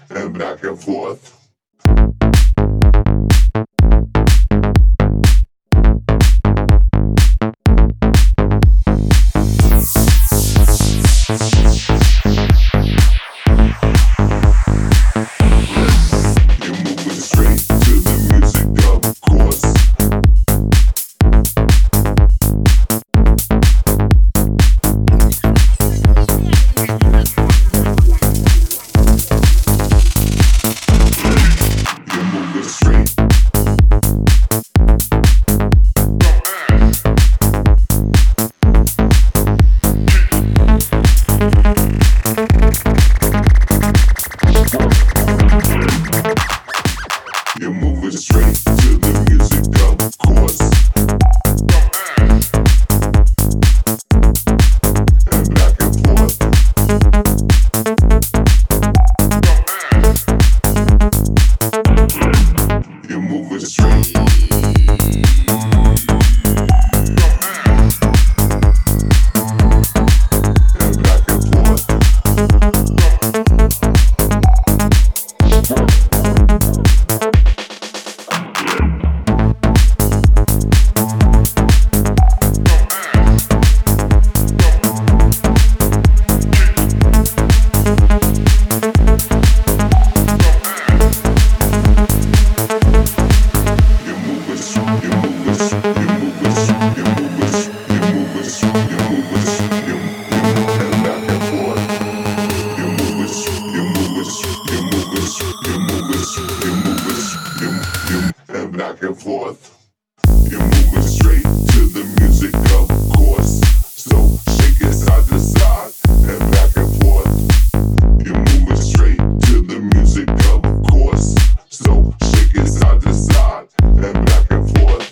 and back and forth. You're moving straight to the music, of course. You're moving straight. You're moving straight to the music, of course. And back and forth. You're moving straight. And back and forth. You're moving, you're moving, you're moving, you're moving, you're moving, you're moving, and back and forth. You're moving, you're moving, you're moving, you're moving, you're moving, and back and forth. You're moving straight to the music, of course. So shake it side to side and back and forth. You're moving straight to the music, of course. So shake it side to side and back and forth.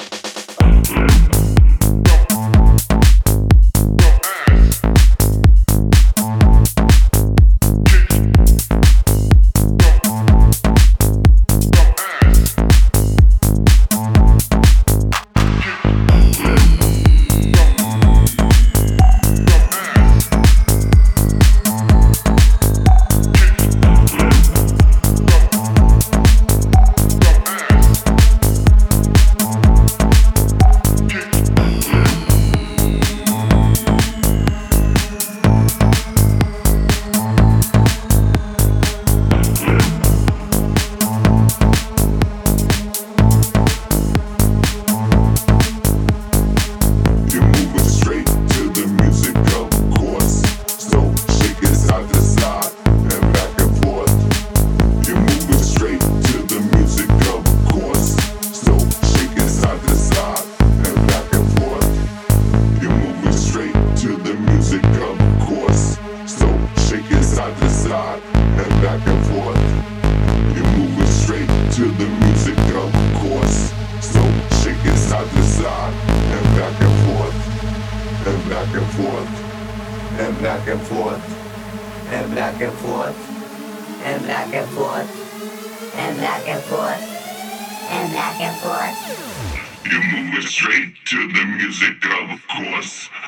You're moving straight to the music, of course. So shake it side to side and back and forth. You're moving straight to the music, of course. So shake it side to side and back and forth. You're moving straight to the music, of course. So shake it side to side and back and forth. You're moving straight to the music, of course. So shake it side to side and back and forth. And back and forth. And back and forth. And back and forth, and back and forth, and back and forth, and back and forth. You're moving straight to the music, of course.